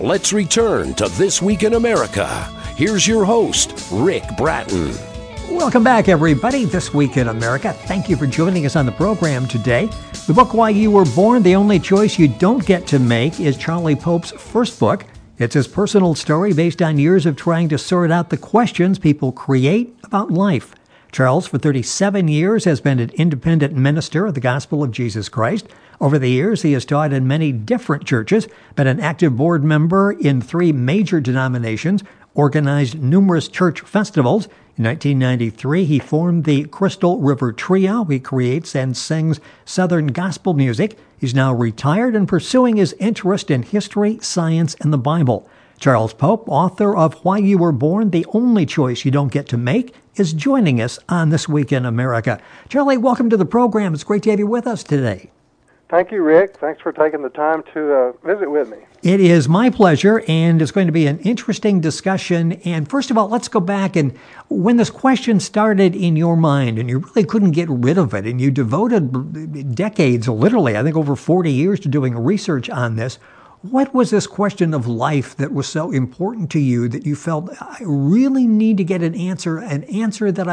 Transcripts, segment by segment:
Let's return to This Week in America. Here's your host, Rick Bratton. Welcome back, everybody. This Week in America. Thank you for joining us on the program today. The book, Why You Were Born, The Only Choice You Don't Get to Make, is Charlie Pope's first book. It's his personal story based on years of trying to sort out the questions people create about life. Charles, for 37 years, has been an independent minister of the gospel of Jesus Christ. Over the years, he has taught in many different churches, been an active board member in 3 major denominations, organized numerous church festivals. In 1993, he formed the Crystal River Trio. He creates and sings Southern gospel music. He's now retired and pursuing his interest in history, science, and the Bible. Charles Pope, author of Why You Were Born, The Only Choice You Don't Get to Make, is joining us on This Week in America. Charlie, welcome to the program. It's great to have you with us today. Thank you, Rick. Thanks for taking the time to visit with me. It is my pleasure, and it's going to be an interesting discussion. And first of all, let's go back and when this question started in your mind, and you really couldn't get rid of it, and you devoted decades, literally, I think over 40 years, to doing research on this. What was this question of life that was so important to you that you felt, I really need to get an answer that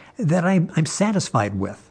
I'm satisfied with?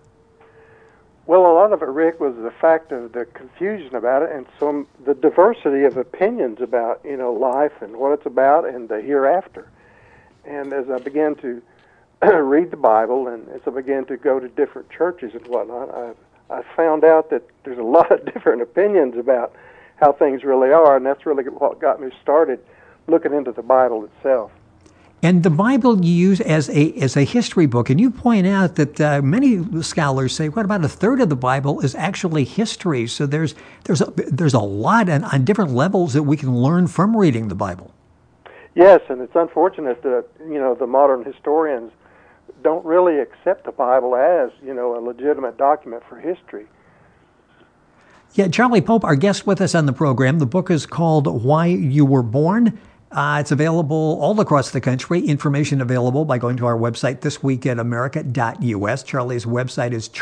Well, a lot of it, Rick, was the fact of the confusion about it and the diversity of opinions about, life and what it's about and the hereafter. And as I began to read the Bible and as I began to go to different churches and whatnot, I found out that there's a lot of different opinions about how things really are, and that's really what got me started looking into the Bible itself. And the Bible you use as a history book, and you point out that many scholars say, what about a third of the Bible is actually history? So there's a lot on different levels that we can learn from reading the Bible. Yes, and it's unfortunate that the modern historians don't really accept the Bible as a legitimate document for history. Yeah, Charlie Pope, our guest with us on the program. The book is called Why You Were Born. It's available all across the country. Information available by going to our website, thisweekinamerica.us. Charlie's website is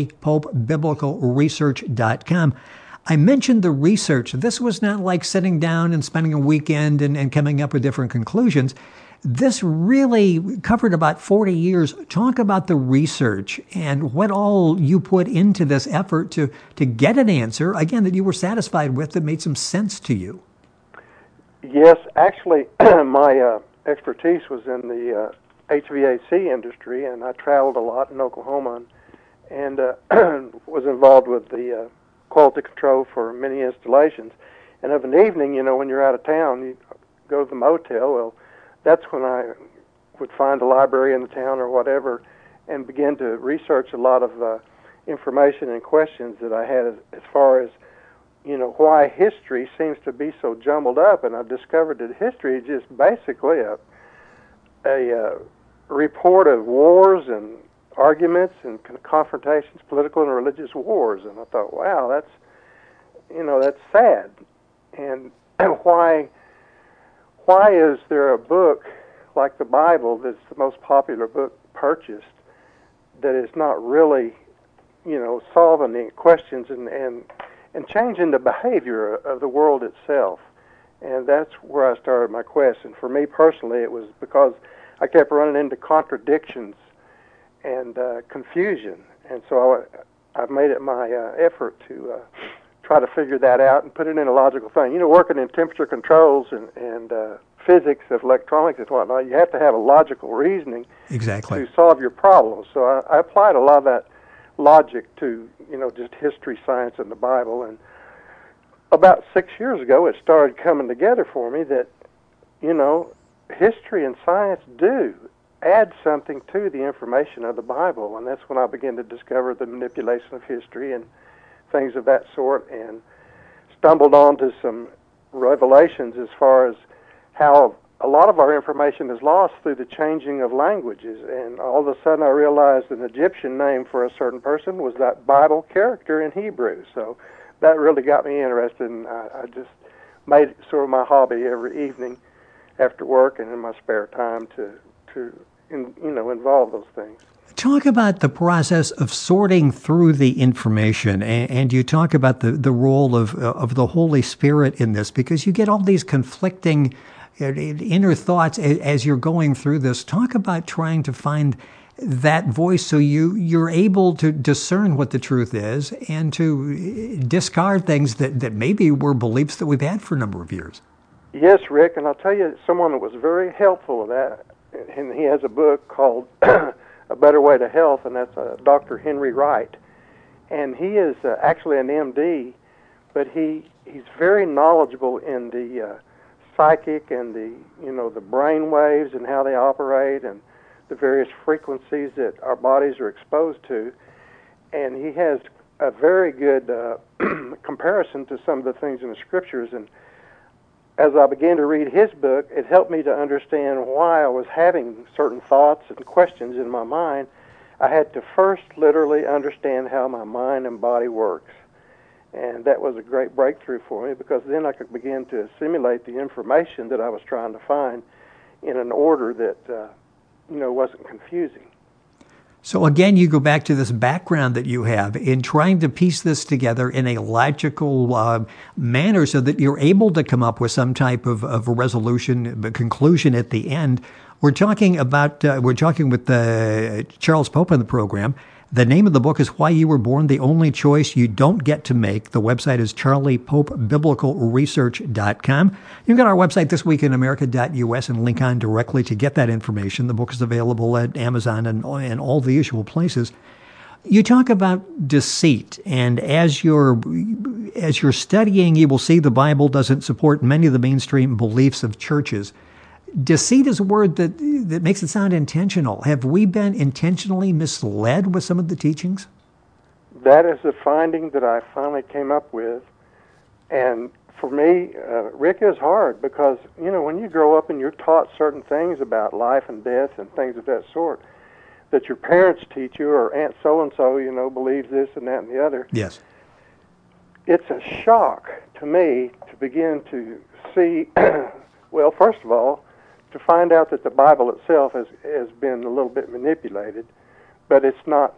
charliepopebiblicalresearch.com. I mentioned the research. This was not like sitting down and spending a weekend and coming up with different conclusions. This really covered about 40 years. Talk about the research and what all you put into this effort to get an answer, again, that you were satisfied with, that made some sense to you. Yes, actually, my expertise was in the HVAC industry, and I traveled a lot in Oklahoma and was involved with the quality control for many installations. And of an evening, when you're out of town, you go to the motel. Well, that's when I would find a library in the town or whatever and begin to research a lot of information and questions that I had as far as why history seems to be so jumbled up. And I discovered that history is just basically a report of wars and arguments and confrontations, political and religious wars. And I thought, wow, that's sad. And why is there a book like the Bible that's the most popular book purchased that is not really, solving the questions and changing the behavior of the world itself? And that's where I started my quest. And for me personally, it was because I kept running into contradictions and confusion. And so I've made it my effort to try to figure that out and put it in a logical thing. Working in temperature controls and physics of electronics and whatnot, you have to have a logical reasoning exactly to solve your problems. So I applied a lot of that logic to, just history, science, and the Bible. And about 6 years ago, it started coming together for me that, history and science do add something to the information of the Bible. And that's when I began to discover the manipulation of history and things of that sort, and stumbled onto some revelations as far as how a lot of our information is lost through the changing of languages. And all of a sudden I realized an Egyptian name for a certain person was that Bible character in Hebrew. So that really got me interested, and I just made it sort of my hobby every evening after work and in my spare time to involve those things. Talk about the process of sorting through the information, and you talk about the role of the Holy Spirit in this, because you get all these conflicting inner thoughts as you're going through this. Talk about trying to find that voice so you're able to discern what the truth is and to discard things that maybe were beliefs that we've had for a number of years. Yes, Rick, and I'll tell you someone that was very helpful with that, and he has a book called A Better Way to Health, and that's Dr. Henry Wright. And he is actually an MD, but he's very knowledgeable in the psychic and the brain waves and how they operate and the various frequencies that our bodies are exposed to. And he has a very good comparison to some of the things in the scriptures. And as I began to read his book, it helped me to understand why I was having certain thoughts and questions in my mind. I had to first literally understand how my mind and body works. And that was a great breakthrough for me, because then I could begin to assimilate the information that I was trying to find in an order that wasn't confusing. So again, you go back to this background that you have in trying to piece this together in a logical manner so that you're able to come up with some type of a resolution, a conclusion at the end. We're talking with Charles Pope on the program. The name of the book is Why You Were Born, the Only Choice You Don't Get to Make. The website is charliepopebiblicalresearch.com. You can go to our website, thisweekinamerica.us, and link on directly to get that information. The book is available at Amazon and all the usual places. You talk about deceit, and as you're studying, you will see the Bible doesn't support many of the mainstream beliefs of churches. Deceit is a word that makes it sound intentional. Have we been intentionally misled with some of the teachings? That is a finding that I finally came up with. And for me, Rick, is hard because, when you grow up and you're taught certain things about life and death and things of that sort, that your parents teach you, or Aunt so-and-so, believes this and that and the other. Yes. It's a shock to me to begin to see, well, first of all, to find out that the Bible itself has been a little bit manipulated, but it's not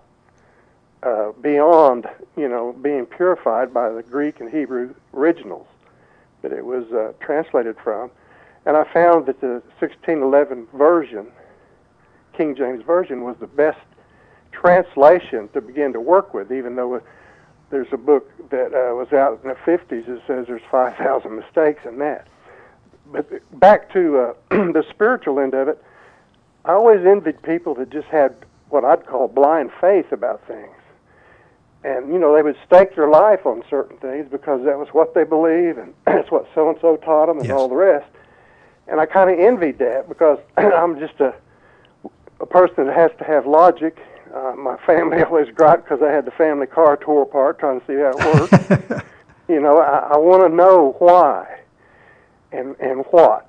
beyond, being purified by the Greek and Hebrew originals that it was translated from. And I found that the 1611 version, King James Version, was the best translation to begin to work with, even though there's a book that was out in the 50s that says there's 5,000 mistakes in that. But back to the spiritual end of it, I always envied people that just had what I'd call blind faith about things. And, they would stake their life on certain things because that was what they believe, and that's what so-and-so taught them, and Yes. all the rest. And I kind of envied that because I'm just a person that has to have logic. My family always griped because I had the family car tore apart trying to see how it worked. I want to know why. And what.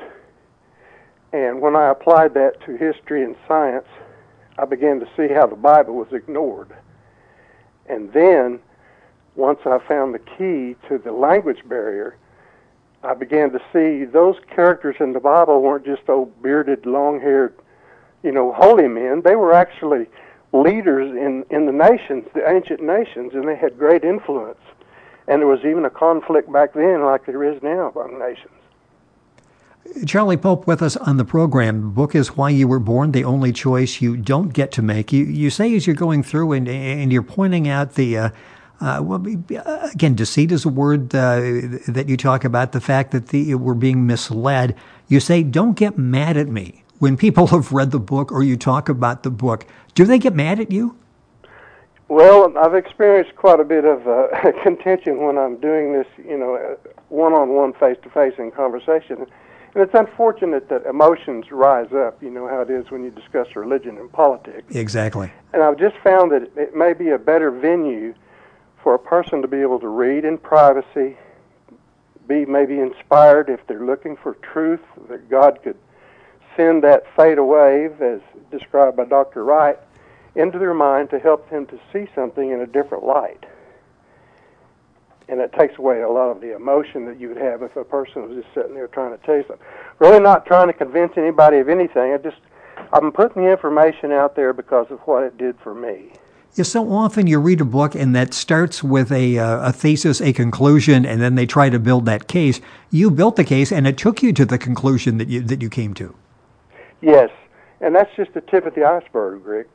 And when I applied that to history and science, I began to see how the Bible was ignored. And then, once I found the key to the language barrier, I began to see those characters in the Bible weren't just old bearded, long-haired, holy men. They were actually leaders in the nations, the ancient nations, and they had great influence. And there was even a conflict back then like there is now among nations. Charlie Pope with us on the program. The book is Why You Were Born, the Only Choice You Don't Get to Make. You say as you're going through and you're pointing out again, deceit is a word that you talk about, the fact that we're being misled. You say, don't get mad at me. When people have read the book or you talk about the book, do they get mad at you? Well, I've experienced quite a bit of contention when I'm doing this, one-on-one, face-to-face in conversation. And it's unfortunate that emotions rise up, how it is when you discuss religion and politics. Exactly. And I've just found that it may be a better venue for a person to be able to read in privacy, be maybe inspired if they're looking for truth, that God could send that theta wave, as described by Dr. Wright, into their mind to help them to see something in a different light. And it takes away a lot of the emotion that you would have if a person was just sitting there trying to tell you something. Really not trying to convince anybody of anything. I'm putting the information out there because of what it did for me. Yeah, so often you read a book and that starts with a thesis, a conclusion, and then they try to build that case. You built the case, and it took you to the conclusion that you came to. Yes, and that's just the tip of the iceberg, Rick.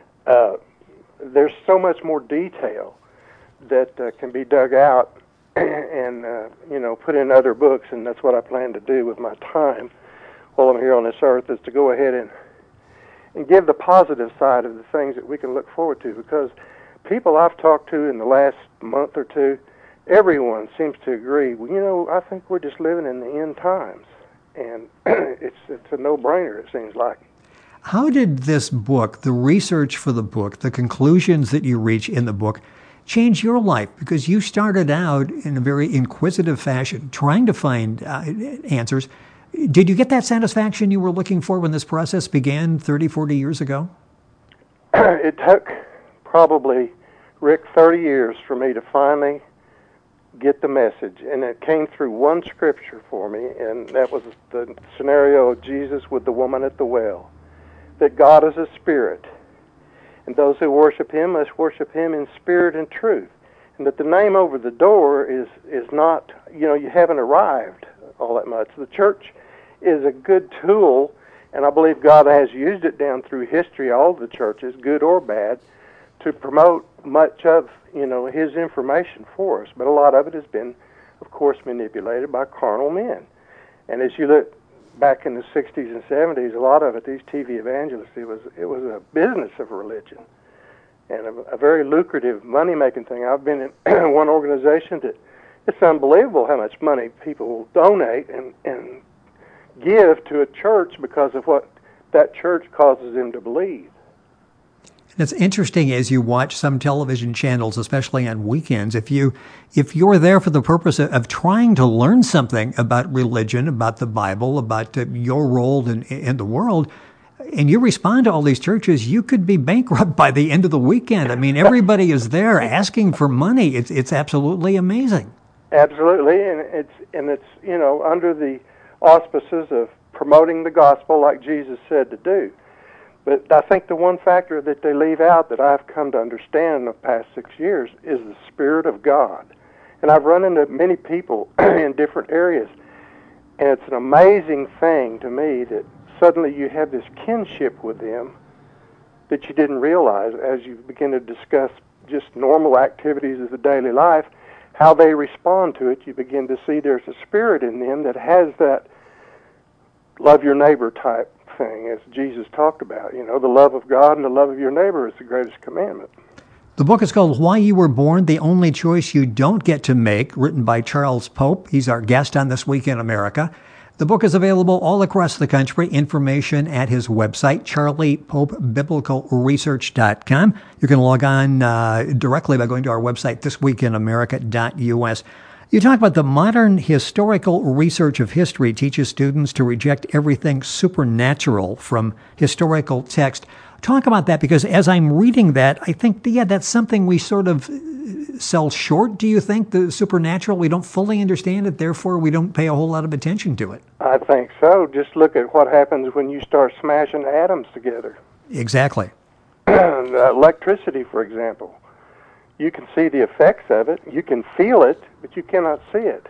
There's so much more detail that can be dug out and put in other books, and that's what I plan to do with my time while I'm here on this earth, is to go ahead and give the positive side of the things that we can look forward to, because people I've talked to in the last month or two, everyone seems to agree, well, I think we're just living in the end times, and it's a no-brainer, it seems like. How did this book, the research for the book, the conclusions that you reach in the book, change your life? Because you started out in a very inquisitive fashion, trying to find answers. Did you get that satisfaction you were looking for when this process began 30, 40 years ago? It took probably, Rick, 30 years for me to finally get the message. And it came through one scripture for me, and that was the scenario of Jesus with the woman at the well. That God is a spirit, and those who worship him must worship him in spirit and truth. And that the name over the door is not, you haven't arrived all that much. The church is a good tool, and I believe God has used it down through history, all the churches, good or bad, to promote much of, his information for us. But a lot of it has been, of course, manipulated by carnal men. And as you look back in the 60s and 70s, a lot of it, these TV evangelists, it was a business of religion, and a very lucrative money-making thing. I've been in one organization that it's unbelievable how much money people will donate and give to a church because of what that church causes them to believe. And it's interesting as you watch some television channels, especially on weekends, if you're there for the purpose of trying to learn something about religion, about the Bible, about your role in the world, and you respond to all these churches, you could be bankrupt by the end of the weekend. I mean, everybody is there asking for money. It's absolutely amazing. Absolutely, and it's under the auspices of promoting the gospel like Jesus said to do. But I think the one factor that they leave out that I've come to understand in the past 6 years is the Spirit of God. And I've run into many people in different areas, and it's an amazing thing to me that suddenly you have this kinship with them that you didn't realize as you begin to discuss just normal activities of the daily life, how they respond to it. You begin to see there's a spirit in them that has that love your neighbor type thing, as Jesus talked about. The love of God and the love of your neighbor is the greatest commandment. The book is called Why You Were Born, The Only Choice You Don't Get to Make, written by Charles Pope. He's our guest on This Week in America. The book is available all across the country. Information at his website, charliepopebiblicalresearch.com. You can log on directly by going to our website, thisweekinamerica.us. You talk about the modern historical research of history teaches students to reject everything supernatural from historical text. Talk about that, because as I'm reading that, I think, that's something we sort of sell short, do you think, the supernatural? We don't fully understand it, therefore we don't pay a whole lot of attention to it. I think so. Just look at what happens when you start smashing atoms together. Exactly. Electricity, for example. You can see the effects of it, you can feel it, but you cannot see it.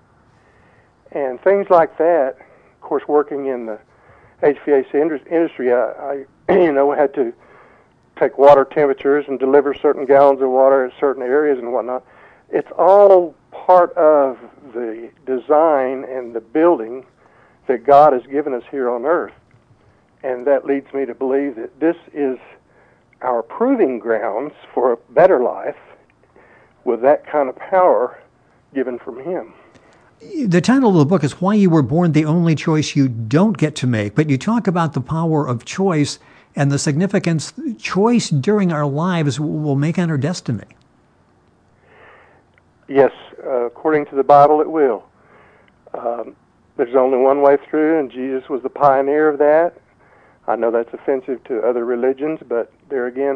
And things like that, of course, working in the HVAC industry, I had to take water temperatures and deliver certain gallons of water in certain areas and whatnot. It's all part of the design and the building that God has given us here on earth. And that leads me to believe that this is our proving grounds for a better life with that kind of power given from Him. The title of the book is Why You Were Born, The Only Choice You Don't Get to Make, but you talk about the power of choice and the significance choice during our lives will make on our destiny. Yes, according to the Bible, it will. There's only one way through, and Jesus was the pioneer of that. I know that's offensive to other religions, but there again,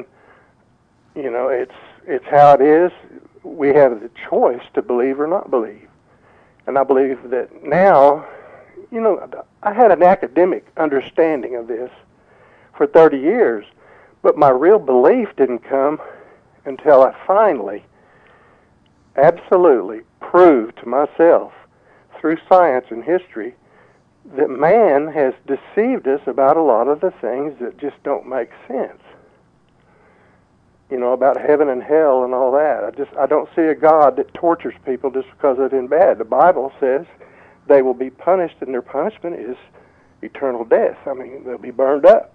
it's how it is. We have the choice to believe or not believe. And I believe that now, I had an academic understanding of this for 30 years. But my real belief didn't come until I finally absolutely proved to myself through science and history that man has deceived us about a lot of the things that just don't make sense. You know, about heaven and hell and all that. I don't see a God that tortures people just because they've been bad. The Bible says they will be punished, and their punishment is eternal death. I mean, they'll be burned up.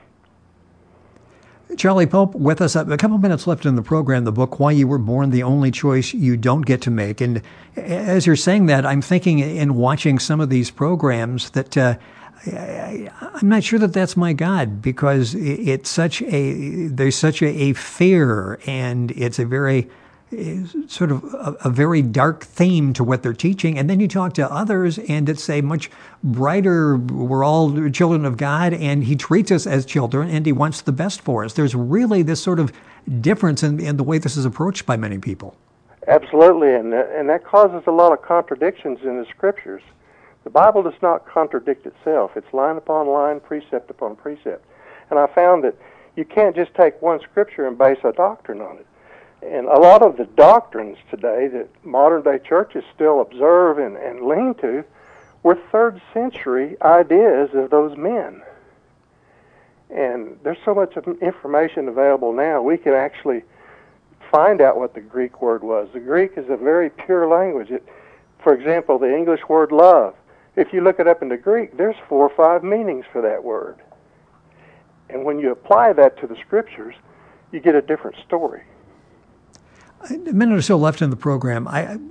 Charlie Pope with us. A couple minutes left in the program, the book, Why You Were Born, The Only Choice You Don't Get to Make. And as you're saying that, I'm thinking in watching some of these programs that I'm not sure that that's my God, because there's such a fear, and it's a very sort of a very dark theme to what they're teaching. And then you talk to others, and it's a much brighter, we're all children of God, and he treats us as children, and he wants the best for us. There's really this sort of difference in the way this is approached by many people. Absolutely, and that causes a lot of contradictions in the Scriptures. The Bible does not contradict itself. It's line upon line, precept upon precept. And I found that you can't just take one Scripture and base a doctrine on it. And a lot of the doctrines today that modern-day churches still observe and lean to were 3rd century ideas of those men. And there's so much information available now, we can actually find out what the Greek word was. The Greek is a very pure language. For example, the English word love, if you look it up in the Greek, there's 4 or 5 meanings for that word. And when you apply that to the Scriptures, you get a different story. A minute or so left in the program.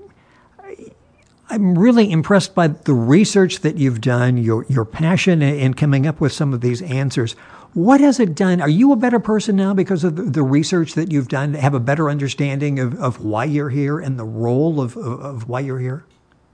I'm really impressed by the research that you've done, your passion in coming up with some of these answers. What has it done? Are you a better person now because of the research that you've done, have a better understanding of why you're here and the role of why you're here?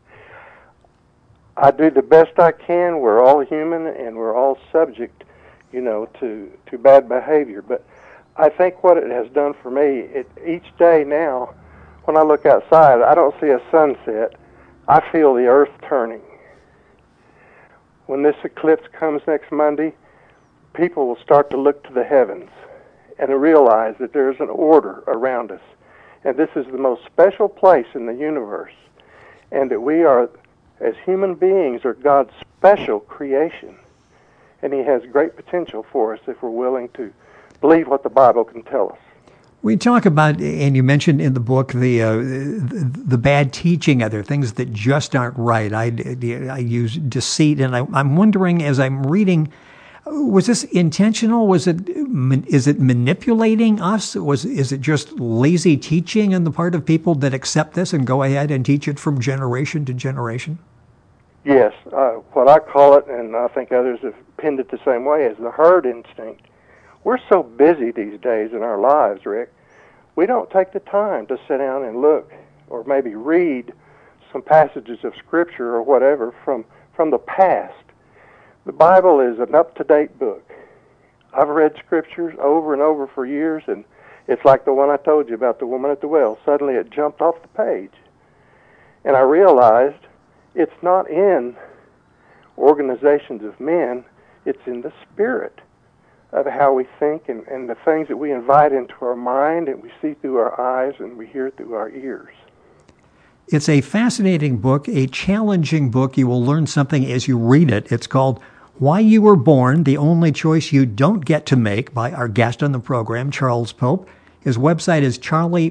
I do the best I can. We're all human, and we're all subject, to bad behavior. But I think what it has done for me, each day now, when I look outside, I don't see a sunset. I feel the earth turning. When this eclipse comes next Monday, people will start to look to the heavens and realize that there's an order around us. And this is the most special place in the universe. And that we are, as human beings, are God's special creation. And he has great potential for us if we're willing to believe what the Bible can tell us. We talk about, and you mentioned in the book, the bad teaching, other things that just aren't right. I use deceit, and I'm wondering, as I'm reading, was this intentional? Is it manipulating us? Is it just lazy teaching on the part of people that accept this and go ahead and teach it from generation to generation? Yes, what I call it, and I think others have pinned it the same way, is the herd instinct. We're so busy these days in our lives, Rick, we don't take the time to sit down and look or maybe read some passages of Scripture or whatever from the past. The Bible is an up-to-date book. I've read Scriptures over and over for years, and it's like the one I told you about, the woman at the well. Suddenly it jumped off the page. And I realized it's not in organizations of men, it's in the spirit of how we think and the things that we invite into our mind and we see through our eyes and we hear through our ears. It's a fascinating book, a challenging book. You will learn something as you read it. It's called Why You Were Born, The Only Choice You Don't Get to Make, by our guest on the program, Charles Pope. His website is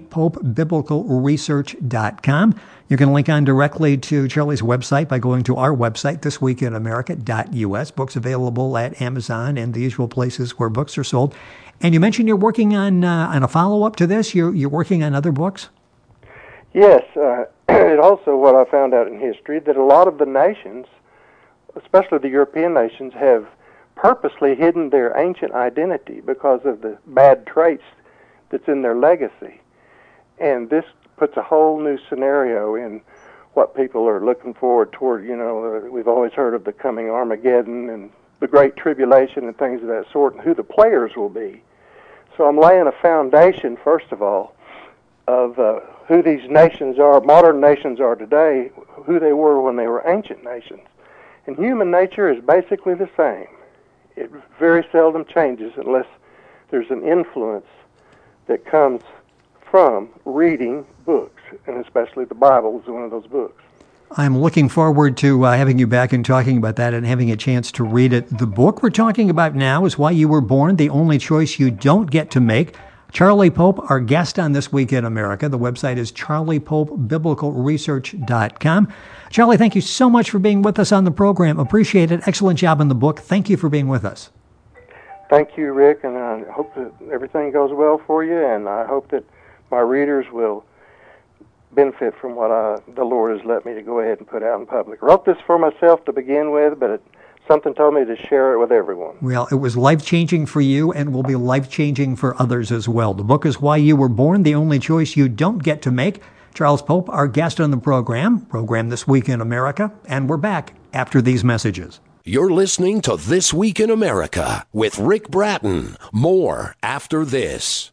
charliepopebiblicalresearch.com. You can link on directly to Charlie's website by going to our website, thisweekinamerica.us. Books available at Amazon and the usual places where books are sold. And you mentioned you're working on a follow-up to this. You're working on other books? Yes. It also, what I found out in history, that a lot of the nations, especially the European nations, have purposely hidden their ancient identity because of the bad traits that's in their legacy. And this puts a whole new scenario in what people are looking forward toward. We've always heard of the coming Armageddon and the Great Tribulation and things of that sort, and who the players will be. So I'm laying a foundation, first of all, of who these nations are, modern nations are today, who they were when they were ancient nations. And human nature is basically the same. it very seldom changes unless there's an influence that comes from reading books, and especially the Bible is one of those books. I'm looking forward to having you back and talking about that and having a chance to read it. The book we're talking about now is Why You Were Born, The Only Choice You Don't Get to Make. Charlie Pope, our guest on This Week in America. The website is charliepopebiblicalresearch.com. Charlie, thank you so much for being with us on the program. Appreciate it. Excellent job on the book. Thank you for being with us. Thank you, Rick, and I hope that everything goes well for you, and I hope that my readers will benefit from what the Lord has let me to go ahead and put out in public. I wrote this for myself to begin with, but something told me to share it with everyone. Well, it was life-changing for you and will be life-changing for others as well. The book is Why You Were Born, The Only Choice You Don't Get to Make. Charles Pope, our guest on the program This Week in America, and we're back after these messages. You're listening to This Week in America with Rick Bratton. More after this.